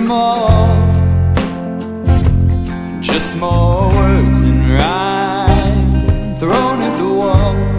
more, just more words and rhyme thrown at the wall.